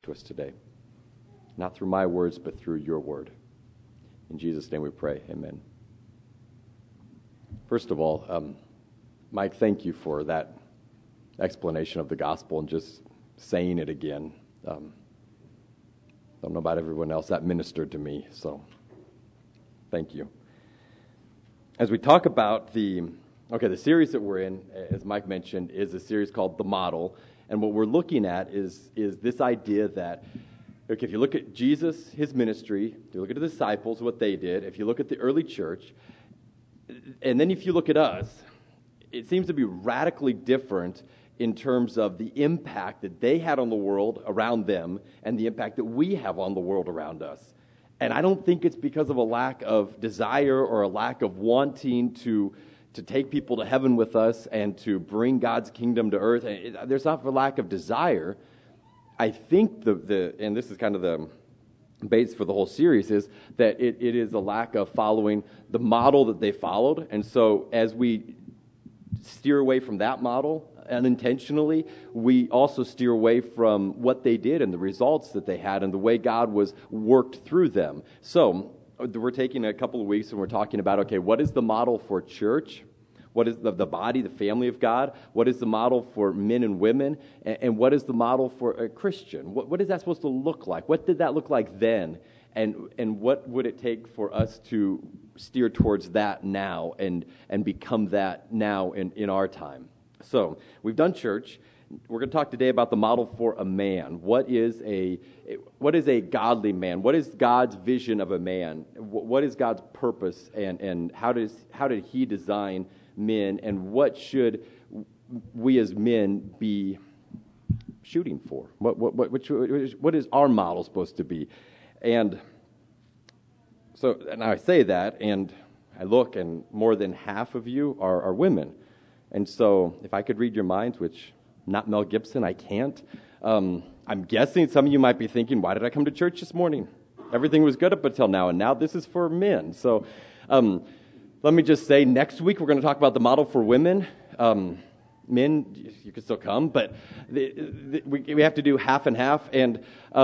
to us today. Not through my words, but through your word. In Jesus' name we pray, amen. First of all, Mike, thank you for that explanation of the gospel and just saying it again. Don't know about everyone else. That ministered to me, so thank you. As we talk about the series that we're in, as Mike mentioned, is a series called The Model. And what we're looking at is this idea that, if you look at Jesus, his ministry, if you look at the disciples, what they did, if you look at the early church, and then if you look at us, it seems to be radically different in terms of the impact that they had on the world around them and the impact that we have on the world around us. And I don't think it's because of a lack of desire or a lack of wanting to take people to heaven with us and to bring God's kingdom to earth. There's not a lack of desire. I think and this is kind of the base for the whole series, is that it is a lack of following the model that they followed. And so as we steer away from that model unintentionally, we also steer away from what they did and the results that they had and the way God was worked through them. So we're taking a couple of weeks and we're talking about, what is the model for church? What is the body, the family of God? What is the model for men and women? And what is the model for a Christian? What is that supposed to look like? What did that look like then? And what would it take for us to steer towards that now and become that now in our time? So we've done church. We're going to talk today about the model for a man. What is a godly man? What is God's vision of a man? What is God's purpose? And how did he design men? And what should we as men be shooting for? What is our model supposed to be? And so, and I say that, and I look, and more than half of you are women. And so, if I could read your minds, which not Mel Gibson, I can't. I'm guessing some of you might be thinking, why did I come to church this morning? Everything was good up until now, and now this is for men. So, let me just say, next week we're going to talk about the model for women. Men, you can still come, but we have to do half and half. And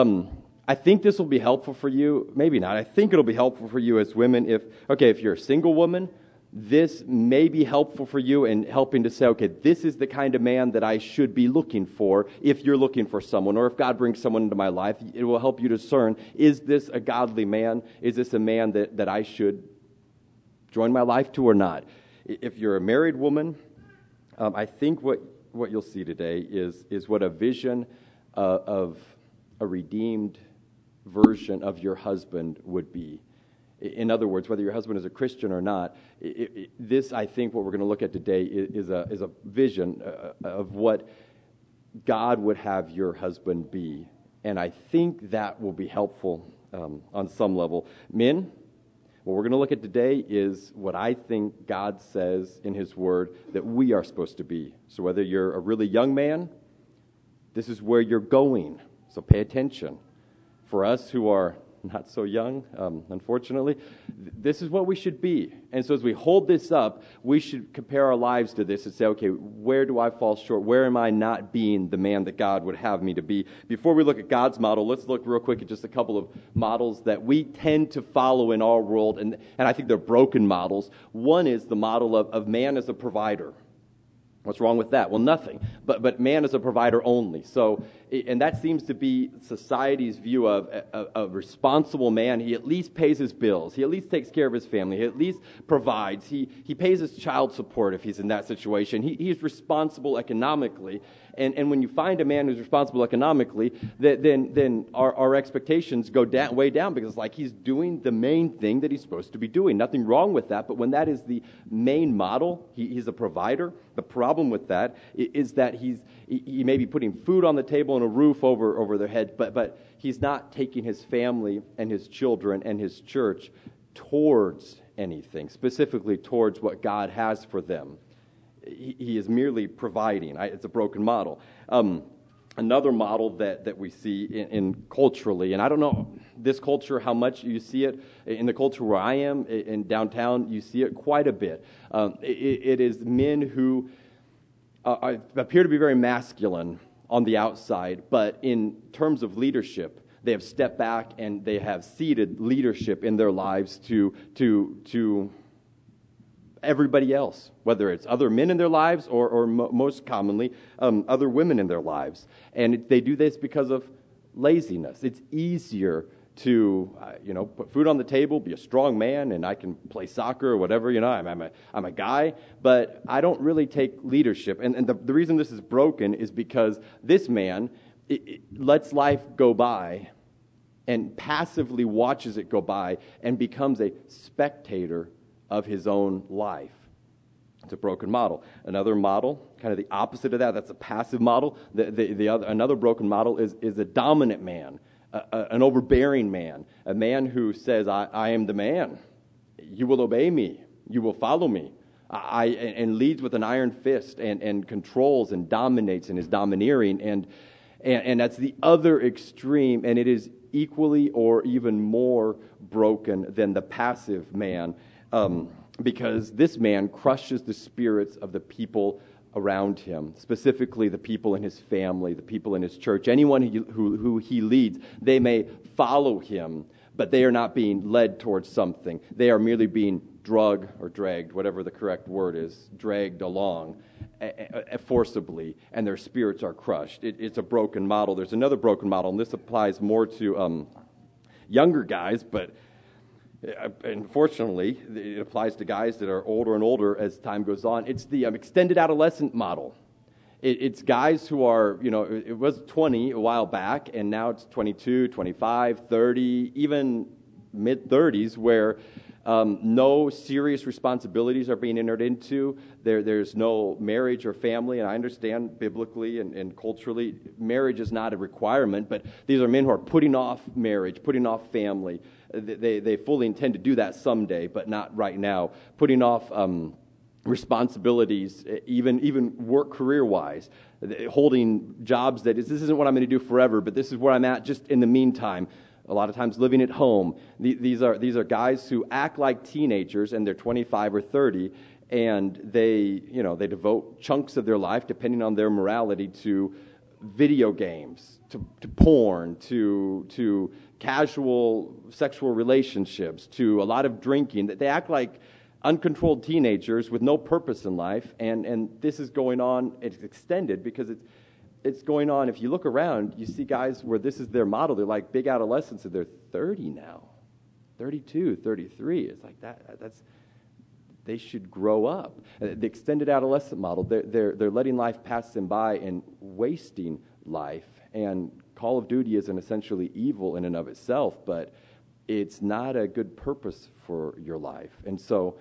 I think this will be helpful for you. Maybe not. I think it'll be helpful for you as women. If you're a single woman, this may be helpful for you in helping to say, this is the kind of man that I should be looking for if you're looking for someone, or if God brings someone into my life, it will help you discern, is this a godly man? Is this a man that I should join my life to or not? If you're a married woman, I think what you'll see today is what a vision of a redeemed version of your husband would be. In other words, whether your husband is a Christian or not, this, I think, what we're going to look at today is a vision of what God would have your husband be. And I think that will be helpful on some level. Men, what we're going to look at today is what I think God says in his word that we are supposed to be. So whether you're a really young man, this is where you're going. So pay attention. For us who are not so young, unfortunately, this is what we should be. And so as we hold this up, we should compare our lives to this and say, where do I fall short? Where am I not being the man that God would have me to be? Before we look at God's model, let's look real quick at just a couple of models that we tend to follow in our world, and I think they're broken models. One is the model of man as a provider. What's wrong with that? Well, nothing. But man is a provider only. So, and that seems to be society's view of a responsible man. He at least pays his bills. He at least takes care of his family. He at least provides. He pays his child support if he's in that situation. He's responsible economically. And when you find a man who's responsible economically, then our expectations go way down, because it's like he's doing the main thing that he's supposed to be doing. Nothing wrong with that, but when that is the main model, he's a provider. The problem with that is that he may be putting food on the table and a roof over their head, but he's not taking his family and his children and his church towards anything, specifically towards what God has for them. He is merely providing. It's a broken model. Another model that we see in culturally, and I don't know this culture how much you see it. In the culture where I am, in downtown, you see it quite a bit. It is men who appear to be very masculine, on the outside, but in terms of leadership, they have stepped back and they have ceded leadership in their lives to everybody else, whether it's other men in their lives or most commonly other women in their lives. And they do this because of laziness. It's easier to put food on the table, be a strong man, and I can play soccer or whatever. I'm a guy, but I don't really take leadership. And the reason this is broken is because this man it lets life go by and passively watches it go by and becomes a spectator of his own life. It's a broken model. Another model, kind of the opposite of that, that's a passive model. Another broken model is a dominant man. An overbearing man, a man who says, I am the man. You will obey me. You will follow me. And leads with an iron fist and controls and dominates and is domineering. And that's the other extreme, and it is equally or even more broken than the passive man because this man crushes the spirits of the people around him, specifically the people in his family, the people in his church, anyone who he leads. They may follow him, but they are not being led towards something. They are merely being drugged or dragged, whatever the correct word is, dragged along forcibly, and their spirits are crushed. It's a broken model. There's another broken model, and this applies more to younger guys, but unfortunately, it applies to guys that are older and older as time goes on. It's the extended adolescent model. It's guys who are, it was 20 a while back, and now it's 22, 25, 30, even mid-30s, where no serious responsibilities are being entered into. There's no marriage or family, and I understand biblically and culturally, marriage is not a requirement, but these are men who are putting off marriage, putting off family. They fully intend to do that someday, but not right now. Putting off responsibilities, even work career-wise, holding jobs that this isn't what I'm going to do forever, but this is where I'm at just in the meantime. A lot of times living at home. These are guys who act like teenagers, and they're 25 or 30, and they devote chunks of their life, depending on their morality, to video games, to porn, to casual sexual relationships, to a lot of drinking. They act like uncontrolled teenagers with no purpose in life, and this is going on. It's extended because it's going on. If you look around, you see guys where this is their model. They're like big adolescents, and they're 30 now, 32, 33. It's like they should grow up. The extended adolescent model, they're letting life pass them by and wasting life. And Call of Duty isn't essentially evil in and of itself, but it's not a good purpose for your life. And so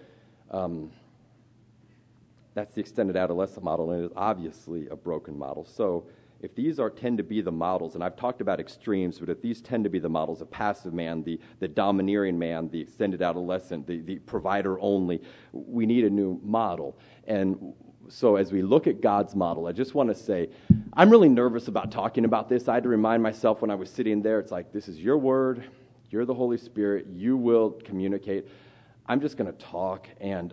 that's the extended adolescent model, and it is obviously a broken model. So if these tend to be the models, and I've talked about extremes, but if these tend to be the models, a passive man, the domineering man, the extended adolescent, the provider only, we need a new model. And so as we look at God's model, I just want to say, I'm really nervous about talking about this. I had to remind myself when I was sitting there, it's like, this is your word, you're the Holy Spirit, you will communicate. I'm just going to talk, and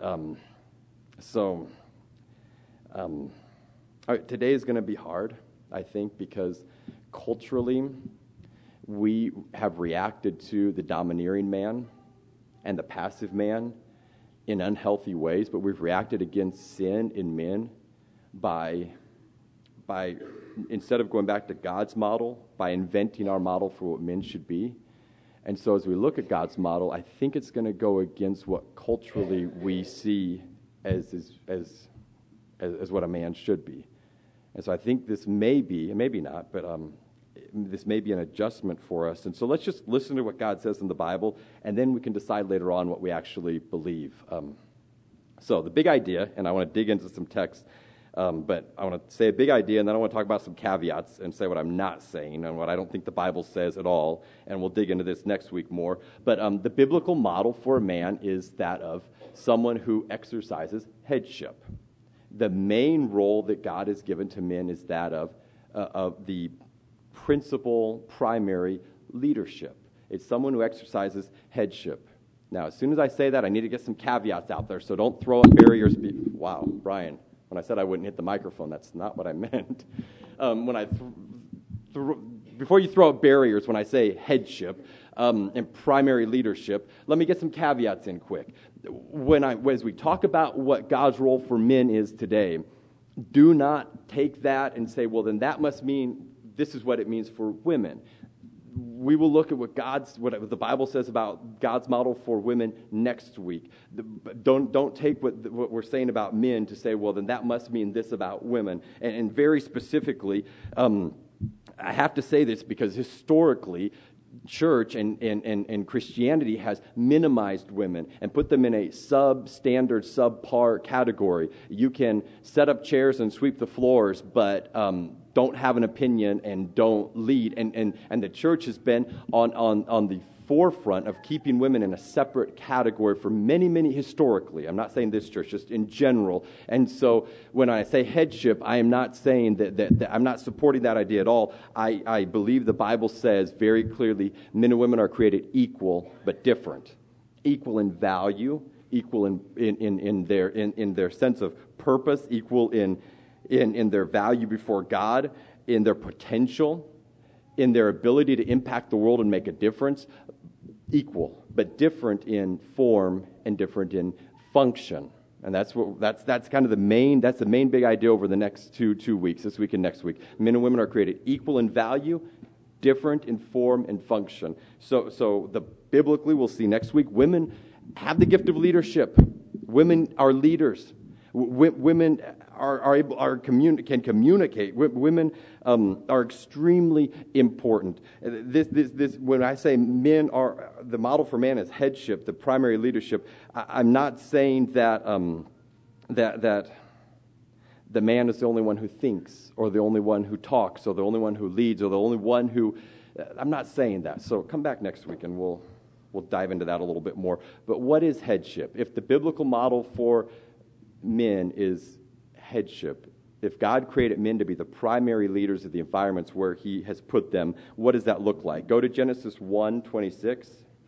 today is going to be hard, I think, because culturally we have reacted to the domineering man and the passive man in unhealthy ways, but we've reacted against sin in men by instead of going back to God's model, by inventing our model for what men should be. And so as we look at God's model, I think it's going to go against what culturally we see as what a man should be. And so I think this may be, and maybe not, but this may be an adjustment for us. And so let's just listen to what God says in the Bible, and then we can decide later on what we actually believe. So the big idea, and I want to dig into some text, but I want to say a big idea, and then I want to talk about some caveats and say what I'm not saying and what I don't think the Bible says at all, and we'll dig into this next week more. But the biblical model for a man is that of someone who exercises headship. The main role that God has given to men is that of the principal, primary leadership. It's someone who exercises headship. Now, as soon as I say that, I need to get some caveats out there, so don't throw up barriers. Wow, Brian, when I said I wouldn't hit the microphone, that's not what I meant. when I before you throw out barriers, when I say headship and primary leadership, let me get some caveats in quick. As we talk about what God's role for men is today, do not take that and say, well, then that must mean this is what it means for women. We will look at what the Bible says about God's model for women next week. Don't take what we're saying about men to say, well, then that must mean this about women. And very specifically, I have to say this because historically, church and Christianity has minimized women and put them in a substandard, subpar category. You can set up chairs and sweep the floors, but don't have an opinion and don't lead. And the church has been on the forefront of keeping women in a separate category for many historically. I'm not saying this church, just in general. And so when I say headship, I am not saying that I'm not supporting that idea at all. I believe the Bible says very clearly men and women are created equal but different. Equal in value, equal in their sense of purpose, equal in their value before God, in their potential, in their ability to impact the world and make a difference. Equal, but different in form and different in function. And that's kind of the main big idea over the next two weeks, this week and next week. Men and women are created equal in value, different in form and function. So biblically, we'll see next week, women have the gift of leadership. Women are leaders. Women can communicate. Women are extremely important. This when I say men are the model for man is headship, the primary leadership. I'm not saying that that the man is the only one who thinks, or the only one who talks, or the only one who leads, or the only one who. I'm not saying that. So come back next week and we'll dive into that a little bit more. But what is headship? If the biblical model for men is headship, if God created men to be the primary leaders of the environments where He has put them, what does that look like? Go to Genesis 1:26.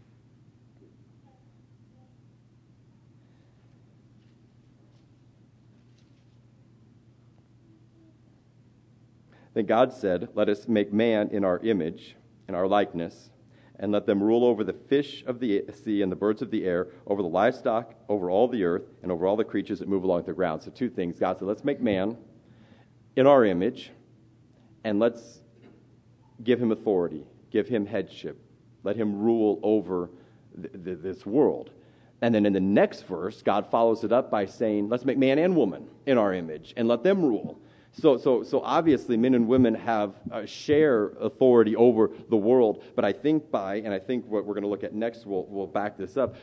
Then God said, "Let us make man in our image, in our likeness, and let them rule over the fish of the sea and the birds of the air, over the livestock, over all the earth, and over all the creatures that move along the ground." So two things. God said, let's make man in our image, and let's give him authority, give him headship, let him rule over this world. And then in the next verse, God follows it up by saying, let's make man and woman in our image, and let them rule. So obviously men and women have share authority over the world, but I think what we're going to look at next will back this up,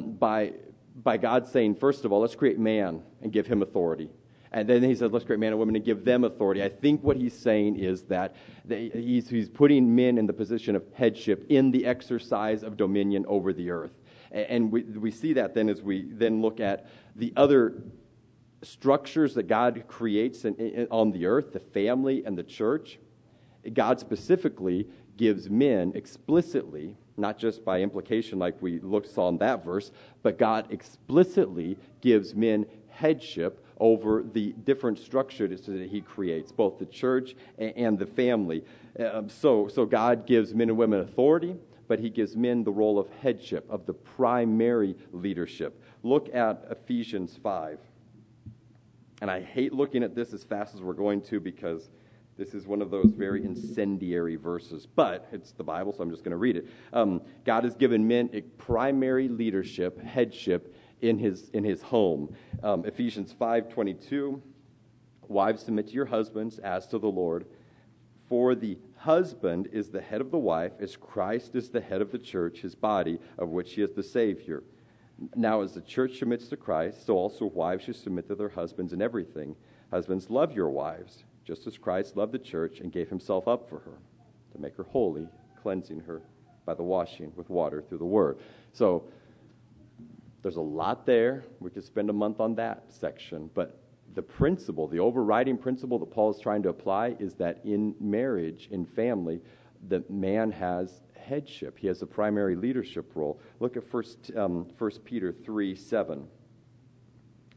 by God saying, first of all, let's create man and give him authority. And then he says, let's create man and women and give them authority. I think what he's saying is that he's putting men in the position of headship in the exercise of dominion over the earth. And we see that then as we then look at the other structures that God creates on the earth, the family and the church. God specifically gives men explicitly, not just by implication like we saw in that verse, but God explicitly gives men headship over the different structures that He creates, both the church and the family. So God gives men and women authority, but He gives men the role of headship, of the primary leadership. Look at Ephesians 5. And I hate looking at this as fast as we're going to, because this is one of those very incendiary verses. But it's the Bible, so I'm just going to read it. God has given men a primary leadership, headship in his home. Ephesians 5:22, wives, submit to your husbands as to the Lord. For the husband is the head of the wife, as Christ is the head of the church, His body, of which He is the Savior. Now, as the church submits to Christ, so also wives should submit to their husbands in everything. Husbands, love your wives, just as Christ loved the church and gave Himself up for her, to make her holy, cleansing her by the washing with water through the Word. So, there's a lot there. We could spend a month on that section. But the principle, the overriding principle that Paul is trying to apply is that in marriage, in family, the man has headship. He has a primary leadership role. Look at 1 Peter 3:7.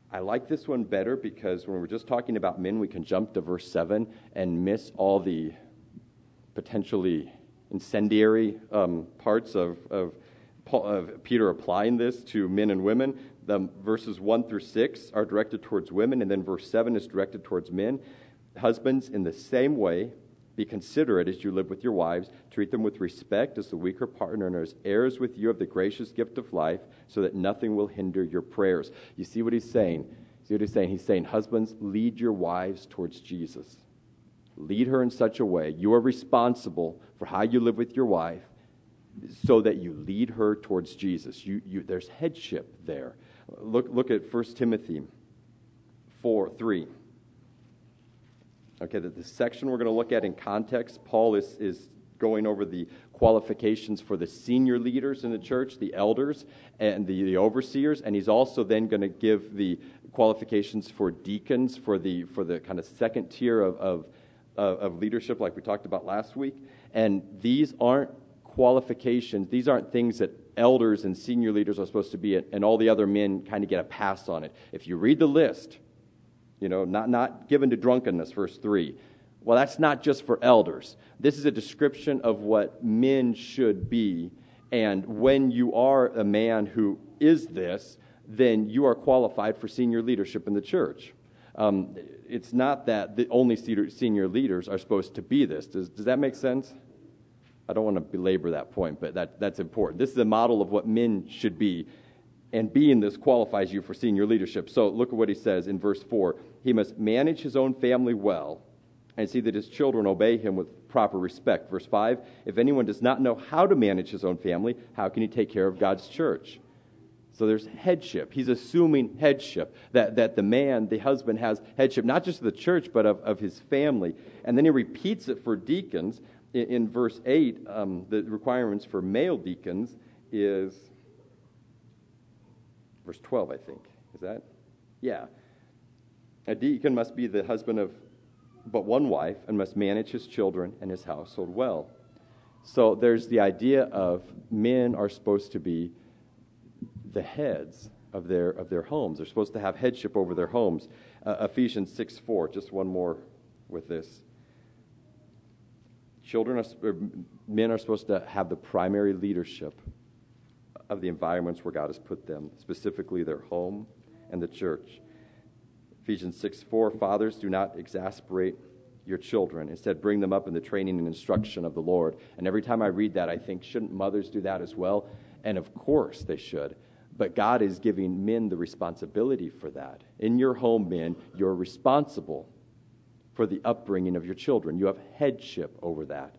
I like this one better because when we're just talking about men, we can jump to verse 7 and miss all the potentially incendiary parts of Peter applying this to men and women. The verses 1 through 6 are directed towards women, and then verse 7 is directed towards men. Husbands, in the same way, be considerate as you live with your wives. Treat them with respect as the weaker partner and as heirs with you of the gracious gift of life, so that nothing will hinder your prayers. You see what he's saying? See what he's saying? He's saying, husbands, lead your wives towards Jesus. Lead her in such a way. You are responsible for how you live with your wife so that you lead her towards Jesus. There's headship there. Look at 1 Timothy 4:3. Okay, the section we're going to look at in context, Paul is going over the qualifications for the senior leaders in the church, the elders and the overseers, and he's also then going to give the qualifications for deacons for the kind of second tier of leadership, like we talked about last week. And these aren't qualifications; these aren't things that elders and senior leaders are supposed to be, and all the other men kind of get a pass on it. If you read the list. Not given to drunkenness, verse 3. Well, that's not just for elders. This is a description of what men should be. And when you are a man who is this, then you are qualified for senior leadership in the church. It's not that the only senior leaders are supposed to be this. Does that make sense? I don't want to belabor that point, but that's important. This is a model of what men should be. And being this qualifies you for senior leadership. So look at what he says in verse 4. He must manage his own family well and see that his children obey him with proper respect. Verse 5, if anyone does not know how to manage his own family, how can he take care of God's church? So there's headship. He's assuming headship, that the husband has headship, not just of the church, but of his family. And then he repeats it for deacons. In verse 8, the requirements for male deacons is... verse 12, I think. Is that? Yeah. A deacon must be the husband of but one wife and must manage his children and his household well. So there's the idea of men are supposed to be the heads of their homes. They're supposed to have headship over their homes. Ephesians 6:4, just one more with this. Men are supposed to have the primary leadership of the environments where God has put them, specifically their home and the church. Ephesians 6:4, fathers, do not exasperate your children. Instead, bring them up in the training and instruction of the Lord. And every time I read that, I think, shouldn't mothers do that as well? And of course they should. But God is giving men the responsibility for that. In your home, men, you're responsible for the upbringing of your children. You have headship over that.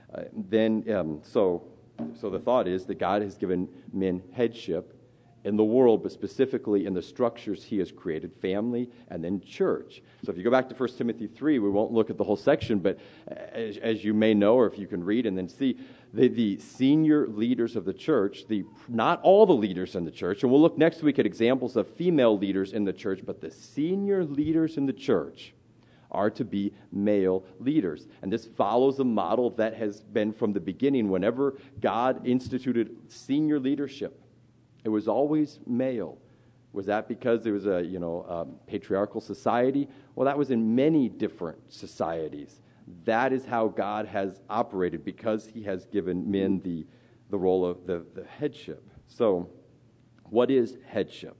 So the thought is that God has given men headship in the world, but specifically in the structures he has created, family and then church. So if you go back to 1 Timothy 3, we won't look at the whole section, but as you may know, or if you can read and then see, the senior leaders of the church, not all the leaders in the church, and we'll look next week at examples of female leaders in the church, but the senior leaders in the church are to be male leaders. And this follows a model that has been from the beginning. Whenever God instituted senior leadership, it was always male. Was that because there was a patriarchal society? Well, that was in many different societies. That is how God has operated, because he has given men the role of the headship. So, what is headship?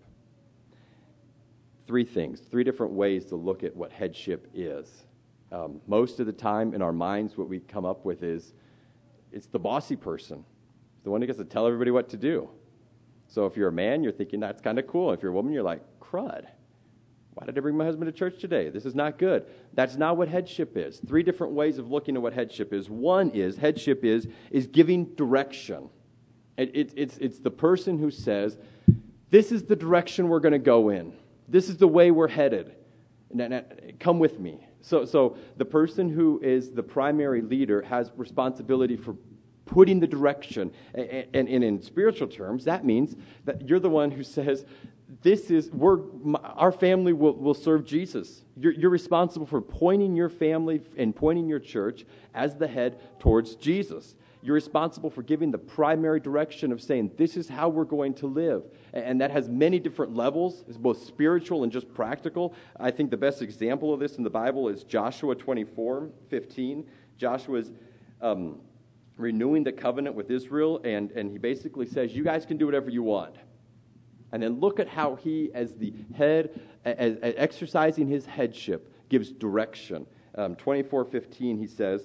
Three things, three different ways to look at what headship is. Most of the time in our minds, what we come up with is it's the bossy person, the one who gets to tell everybody what to do. So if you're a man, you're thinking that's kind of cool. If you're a woman, you're like, crud. Why did I bring my husband to church today? This is not good. That's not what headship is. Three different ways of looking at what headship is. One is, headship is giving direction. It's the person who says, this is the direction we're going to go in. This is the way we're headed. Come with me. So the person who is the primary leader has responsibility for putting the direction. And in spiritual terms, that means that you're the one who says, our family will serve Jesus. You're responsible for pointing your family and pointing your church as the head towards Jesus. You're responsible for giving the primary direction of saying, this is how we're going to live. And that has many different levels. It's both spiritual and just practical. I think the best example of this in the Bible is Joshua 24:15. Joshua's renewing the covenant with Israel, and he basically says, you guys can do whatever you want. And then look at how he, as the head, as exercising his headship, gives direction. 24:15, he says,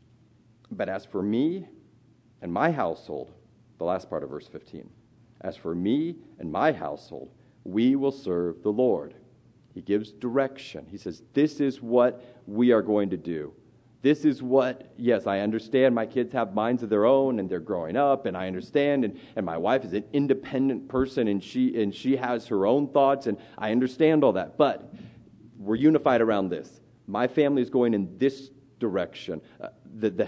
but as for me and my household, the last part of verse 15, as for me and my household, we will serve the Lord. He gives direction. He says, this is what we are going to do. This is what, yes, I understand my kids have minds of their own and they're growing up, and I understand, and my wife is an independent person and she has her own thoughts, and I understand all that. But we're unified around this. My family is going in this direction. The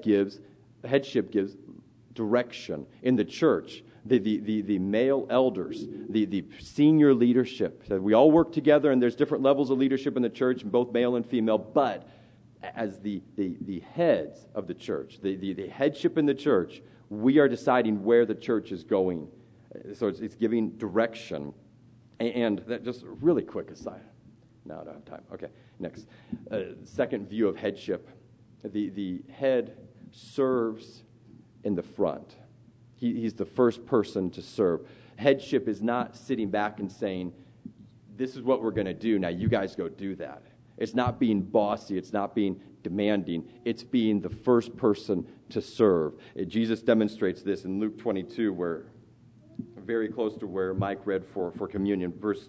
headship gives direction in the church. The male elders, the senior leadership. So we all work together, and there's different levels of leadership in the church, both male and female, but as the heads of the church, the headship in the church, we are deciding where the church is going. So it's giving direction. And that, just really quick aside. No, I don't have time. Okay, next. Second view of headship. The head serves in the front. He's the first person to serve. Headship is not sitting back and saying, this is what we're going to do, now you guys go do that. It's not being bossy. It's not being demanding. It's being the first person to serve. Jesus demonstrates this in Luke 22, where very close to where Mike read for communion, verse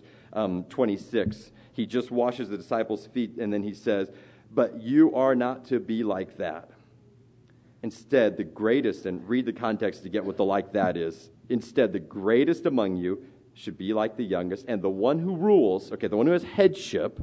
26. He just washes the disciples' feet, and then he says, but you are not to be like that. Instead, the greatest, and read the context to get what the like that is. Instead, the greatest among you should be like the youngest, and the one who rules, okay, the one who has headship,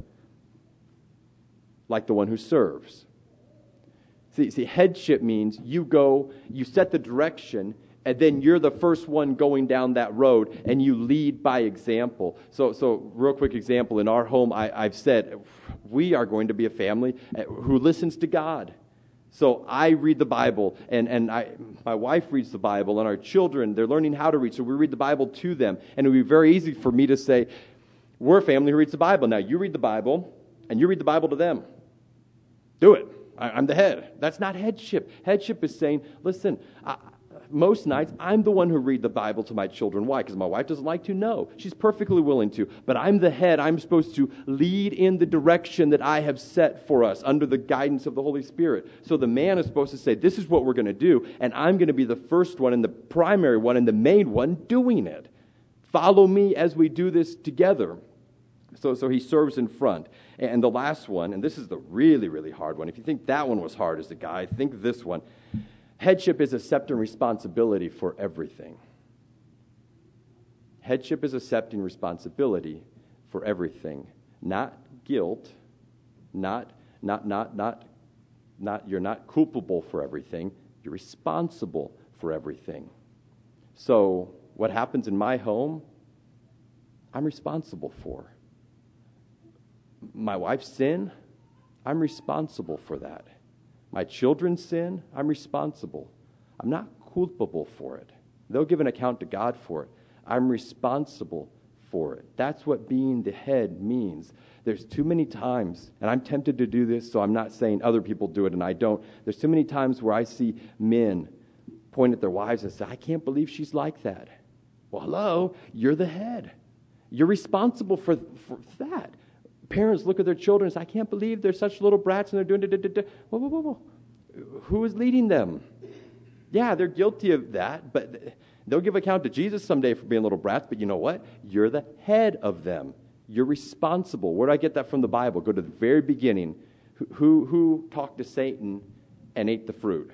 like the one who serves. See, headship means you go, you set the direction, and then you're the first one going down that road, and you lead by example. So real quick example, in our home, I've said, we are going to be a family who listens to God. So I read the Bible, and my wife reads the Bible, and our children, they're learning how to read, so we read the Bible to them. And it would be very easy for me to say, we're a family who reads the Bible. Now, you read the Bible, and you read the Bible to them. Do it. I'm the head. That's not headship. Headship is saying, listen, most nights, I'm the one who read the Bible to my children. Why? Because my wife doesn't like to? No. She's perfectly willing to. But I'm the head. I'm supposed to lead in the direction that I have set for us under the guidance of the Holy Spirit. So the man is supposed to say, this is what we're going to do, and I'm going to be the first one and the primary one and the main one doing it. Follow me as we do this together. So he serves in front. And the last one, and this is the really, really hard one. If you think that one was hard as a guy, think this one. Headship is accepting responsibility for everything. Headship is accepting responsibility for everything. Not guilt, not you're not culpable for everything. You're responsible for everything. So what happens in my home, I'm responsible for. My wife's sin, I'm responsible for that. My children's sin, I'm responsible. I'm not culpable for it. They'll give an account to God for it. I'm responsible for it. That's what being the head means. There's too many times, and I'm tempted to do this, so I'm not saying other people do it and I don't. There's too many times where I see men point at their wives and say, I can't believe she's like that. Well, hello, you're the head. You're responsible for that. Parents look at their children and say, I can't believe they're such little brats and they're doing da-da-da-da. Whoa. Who is leading them? Yeah, they're guilty of that, but they'll give account to Jesus someday for being little brats, but you know what? You're the head of them. You're responsible. Where do I get that from the Bible? Go to the very beginning. Who talked to Satan and ate the fruit?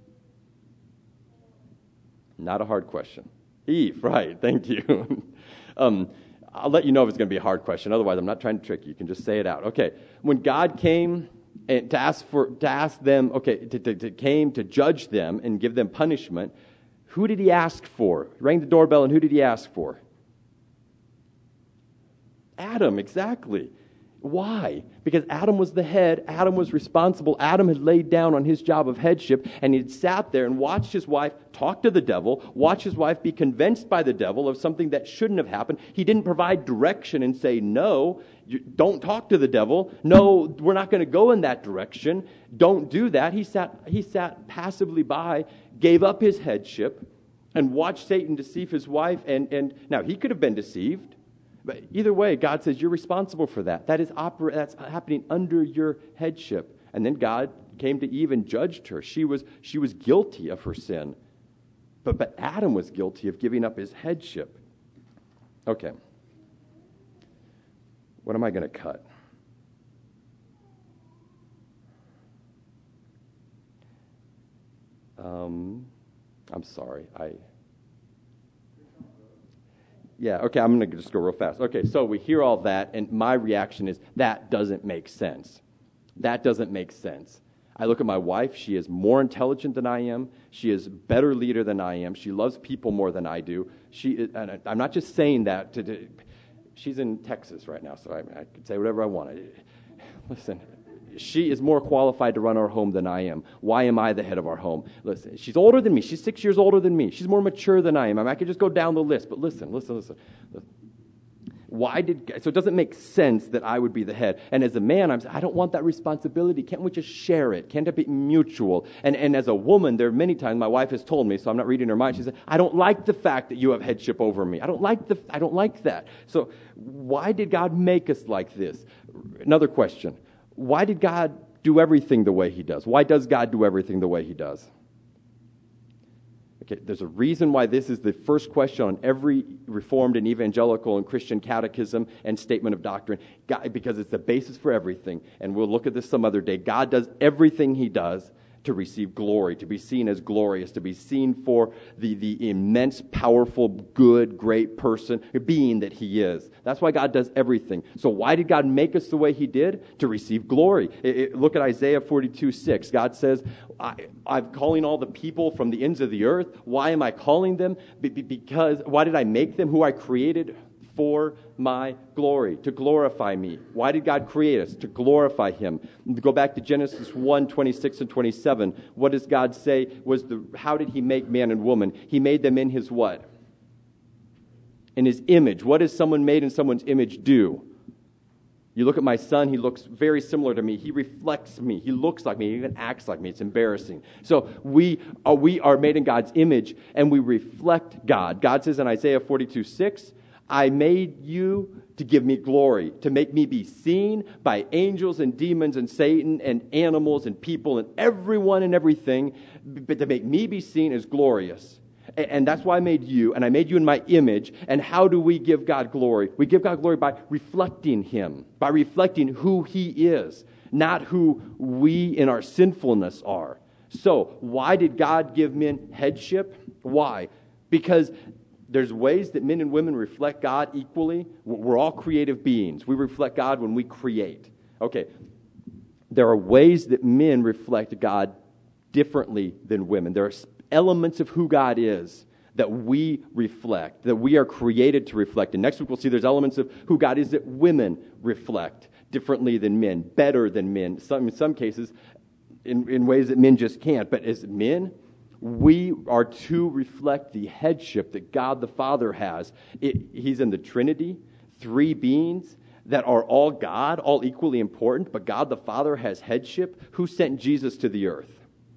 Not a hard question. Eve, right, thank you. I'll let you know if it's going to be a hard question. Otherwise, I'm not trying to trick you. You can just say it out. Okay. When God came and to ask them, came to judge them and give them punishment, who did he ask for? He rang the doorbell, and who did he ask for? Adam, exactly. Why? Because Adam was the head, Adam was responsible, Adam had laid down on his job of headship, and he'd sat there and watched his wife talk to the devil, watch his wife be convinced by the devil of something that shouldn't have happened. He didn't provide direction and say, no, don't talk to the devil. No, we're not going to go in that direction. Don't do that. He sat passively by, gave up his headship, and watched Satan deceive his wife. And now, he could have been deceived. But either way, God says you're responsible for that. That's happening under your headship. And then God came to Eve and judged her. She was guilty of her sin. But Adam was guilty of giving up his headship. Okay. What am I going to cut? I'm sorry. Yeah, okay, I'm going to just go real fast. Okay, so we hear all that, and my reaction is, that doesn't make sense. That doesn't make sense. I look at my wife. She is more intelligent than I am. She is a better leader than I am. She loves people more than I do. And I'm not just saying that. She's in Texas right now, so I can say whatever I want. Listen, she is more qualified to run our home than I am. Why am I the head of our home? Listen, she's older than me. She's 6 years older than me. She's more mature than I am. I could just go down the list, but listen. So it doesn't make sense that I would be the head. And as a man, I don't want that responsibility. Can't we just share it? Can't it be mutual? And as a woman, there are many times my wife has told me, so I'm not reading her mind, she said, I don't like the fact that you have headship over me. I don't like that. So why did God make us like this? Another question. Why did God do everything the way he does? Why does God do everything the way he does? Okay, there's a reason why this is the first question on every Reformed and Evangelical and Christian catechism and statement of doctrine, because it's the basis for everything. And we'll look at this some other day. God does everything he does to receive glory, to be seen as glorious, to be seen for the immense, powerful, good, great person, being that he is. That's why God does everything. So why did God make us the way he did? To receive glory. Look at Isaiah 42:6. God says, I'm calling all the people from the ends of the earth. Why am I calling them? Because, why did I make them? Who I created for my glory, to glorify me. Why did God create us? To glorify him. Go back to Genesis 1:26 and 27. What does God say how did he make man and woman? He made them in his what? In his image. What does someone made in someone's image do? You look at my son, he looks very similar to me. He reflects me. He looks like me. He even acts like me. It's embarrassing. So we are made in God's image, and we reflect God. God says in Isaiah 42:6, I made you to give me glory, to make me be seen by angels and demons and Satan and animals and people and everyone and everything, but to make me be seen as glorious. And that's why I made you, and I made you in my image. And how do we give God glory? We give God glory by reflecting him, by reflecting who he is, not who we in our sinfulness are. So, why did God give men headship? Why? Because there's ways that men and women reflect God equally. We're all creative beings. We reflect God when we create. Okay, there are ways that men reflect God differently than women. There are elements of who God is that we reflect, that we are created to reflect. And next week we'll see there's elements of who God is that women reflect differently than men, better than men, in some cases in ways that men just can't. But as men, we are to reflect the headship that God the Father has. He's in the Trinity, three beings that are all God, all equally important, but God the Father has headship. Who sent Jesus to the earth?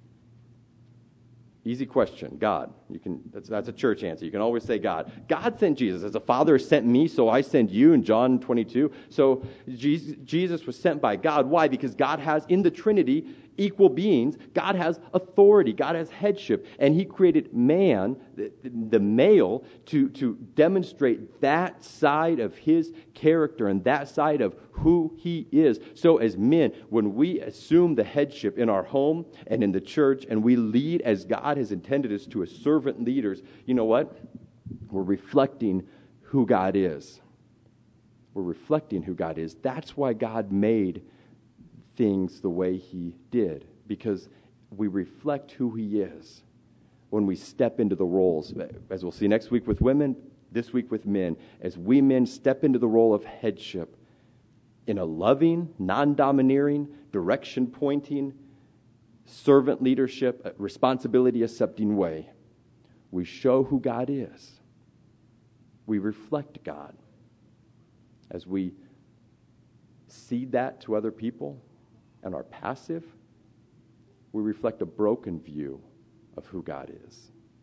Easy question. God. That's a church answer. You can always say God. God sent Jesus. As the Father sent me, so I send you in John 22. So Jesus was sent by God. Why? Because God has, in the Trinity, equal beings. God has authority. God has headship. And he created man, the male, to demonstrate that side of his character and that side of who he is. So as men, when we assume the headship in our home and in the church, and we lead as God has intended us to, as servant leaders, you know what? We're reflecting who God is. We're reflecting who God is. That's why God made things the way he did, because we reflect who he is when we step into the roles, as we'll see next week with women, this week with men. As we men step into the role of headship, in a loving, non-domineering, direction-pointing, servant leadership, responsibility-accepting way, we show who God is. We reflect God. As we seed that to other people and are passive, we reflect a broken view of who God is.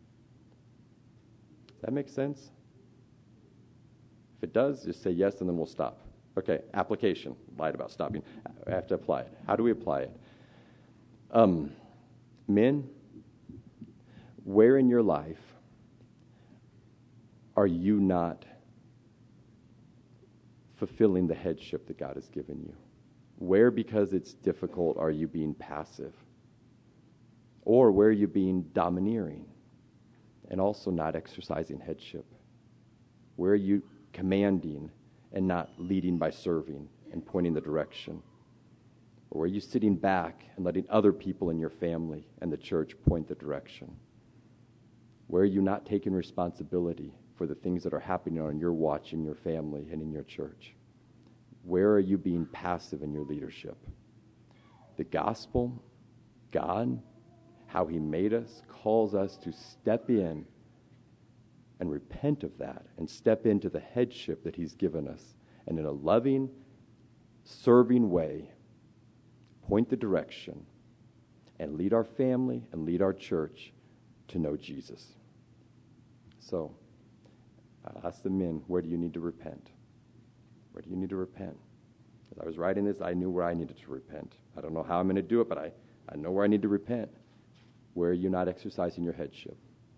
Does that make sense? If it does, just say yes and then we'll stop. Okay, application. Lied about stopping. I have to apply it. How do we apply it? Men, where in your life are you not fulfilling the headship that God has given you? Where, because it's difficult, are you being passive? Or where are you being domineering and also not exercising headship? Where are you commanding and not leading by serving and pointing the direction? Or are you sitting back and letting other people in your family and the church point the direction? Where are you not taking responsibility for the things that are happening on your watch in your family and in your church? Where are you being passive in your leadership? The gospel, God, how he made us, calls us to step in and repent of that and step into the headship that he's given us, and in a loving, serving way, point the direction and lead our family and lead our church to know Jesus. So, I'll ask the men, where do you need to repent? Where do you need to repent? As I was writing this, I knew where I needed to repent. I don't know how I'm going to do it, but I know where I need to repent. Where are you not exercising your headship?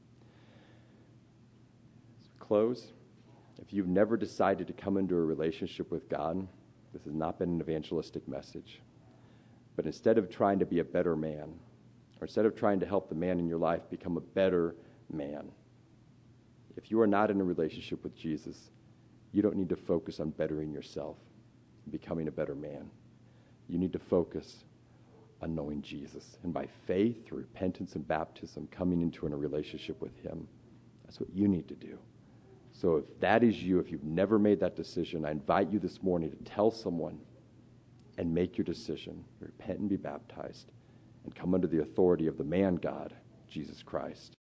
As we close, if you've never decided to come into a relationship with God, this has not been an evangelistic message. But instead of trying to be a better man, or instead of trying to help the man in your life become a better man, if you are not in a relationship with Jesus, you don't need to focus on bettering yourself, becoming a better man. You need to focus on knowing Jesus, and by faith, through repentance and baptism, coming into a relationship with him. That's what you need to do. So if that is you, if you've never made that decision, I invite you this morning to tell someone and make your decision. Repent and be baptized and come under the authority of the man God, Jesus Christ.